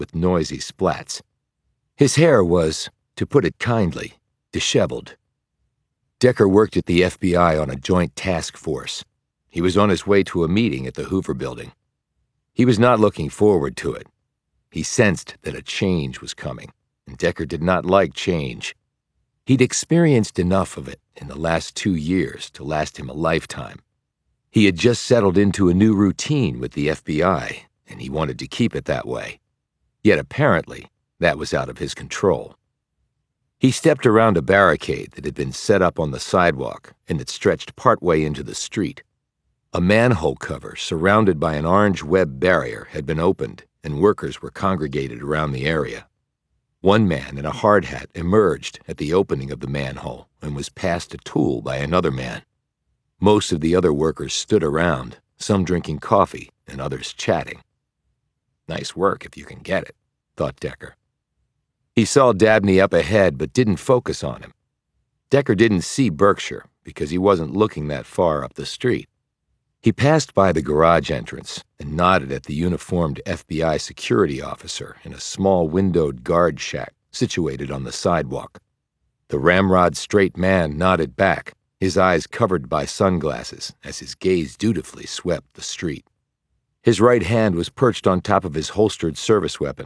with noisy splats. His hair was, to put it kindly, disheveled. Decker worked at the FBI on a joint task force. He was on his way to a meeting at the Hoover Building. He was not looking forward to it. He sensed that a change was coming, and Decker did not like change. He'd experienced enough of it in the last 2 years to last him a lifetime. He had just settled into a new routine with the FBI, and he wanted to keep it that way. Yet apparently, that was out of his control. He stepped around a barricade that had been set up on the sidewalk and that stretched partway into the street. A manhole cover surrounded by an orange web barrier had been opened, and workers were congregated around the area. One man in a hard hat emerged at the opening of the manhole and was passed a tool by another man. Most of the other workers stood around, some drinking coffee and others chatting. Nice work if you can get it, thought Decker. He saw Dabney up ahead but didn't focus on him. Decker didn't see Berkshire because he wasn't looking that far up the street. He passed by the garage entrance and nodded at the uniformed FBI security officer in a small windowed guard shack situated on the sidewalk. The ramrod-straight man nodded back, his eyes covered by sunglasses as his gaze dutifully swept the street. His right hand was perched on top of his holstered service weapon,